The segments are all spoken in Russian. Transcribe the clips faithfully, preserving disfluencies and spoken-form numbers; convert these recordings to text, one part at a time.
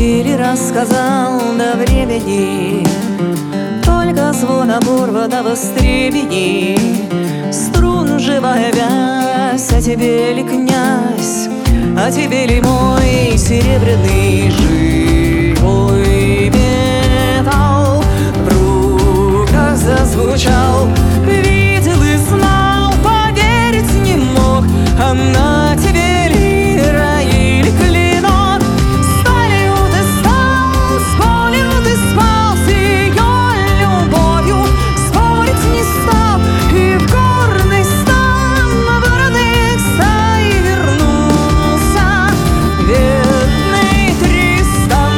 или рассказал до времени только звон оборванного стремени. Струн живая вязь, а тебе ли князь, а тебе ли мой серебряный живой металл в руках зазвучал? Видел и знал, поверить не мог, она тебе лира или клинок. Сталью ты стал, спорил ты спал с ее любовью, спорить не стал, и в горный стан вороных стай вернулся верный Тристан.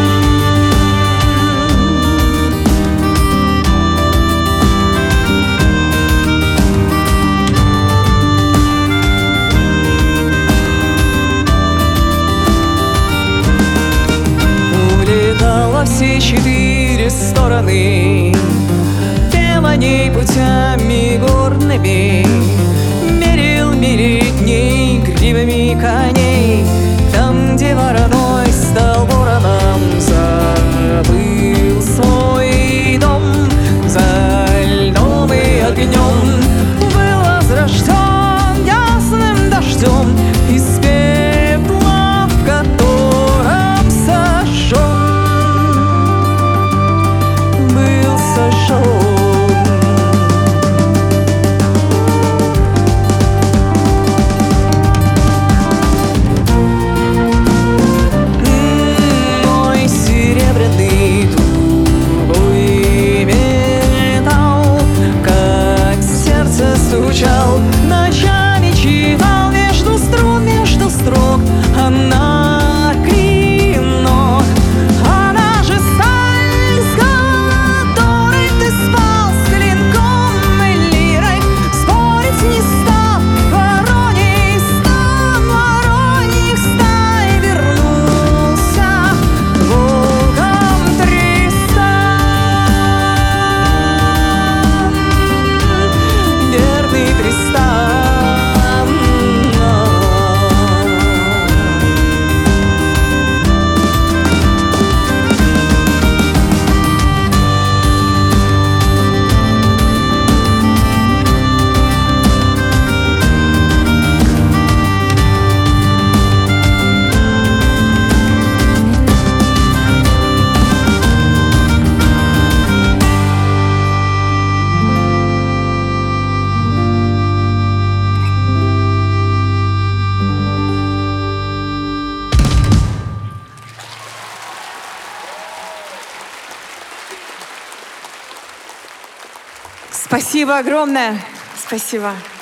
Улетала все четыре стороны, пела ней путями горными, мерил мили дней гривами коней. Там, где вороной стал вороном, забыл свой дом, за льдом и огнем был возрожден ясным дождем из пепла, в котором сожжен был сожжен. Мой серебряный тугой металл, как сердце стучал, ночами читал между струн, между строк. Она клинок, она же сталь, с которой ты спал, с клинком и лирой спорить не стал. Вороний стан, вороних стай вернулся волком Тристан, верный Тристан. Спасибо огромное. Спасибо.